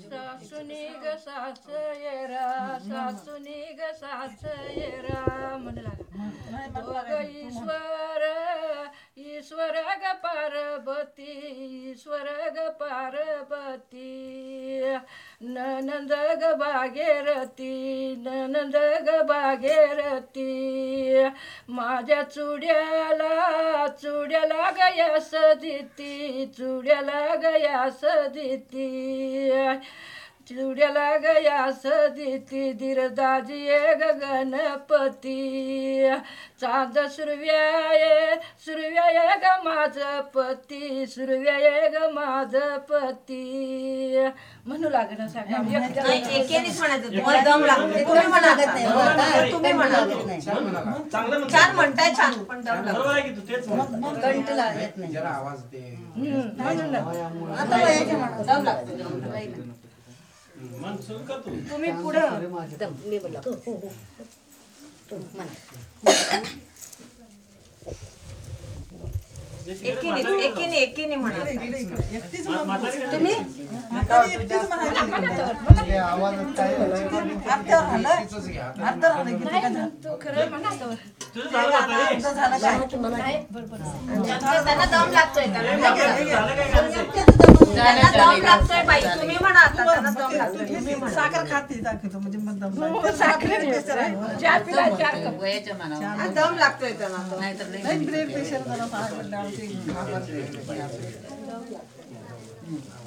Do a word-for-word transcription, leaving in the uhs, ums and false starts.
सासुनी ग सासयेरा सासुनी ग सासयेरा म्हणू लागा दोघ ईश्वर ईश्वर ग पार्वती ईश्वर ग पार्वती ननंद ग भागीरथी ननंद ग भागीरथी माझ्या चुड्याला चुड्याला गयास देती चुड्याला गयास देती चुड्याला गयास देती धीरदाजी ग गणपती चांद सुरव्या सुरव्या ग माझ पती सुरव्या ग माझ पती म्हणू लागणं सगळं एकेनेच म्हणायचं तुम्हाला दम लागते तुम्ही म्हणत नाही तुम्ही म्हणत नाही छान म्हणताय छान पण दम लागतो कंठ लागत नाही जरा आवाज दे आता वयाच्या म्हणा दम लागतो मन सुन का तू तुम्ही पुढं दम मी बोला एकीने एकीने एकीने म्हणा तुम्ही त्यांना दम लागतोय त्यांना दम लागतोय बाई तुम्ही म्हणा आता त्यांना दम लागतोय साखर खाते दाखवतो म्हणजे मग दम चार पिला चार कप दम लागतोय त्यांना ब्लड प्रेशर जरा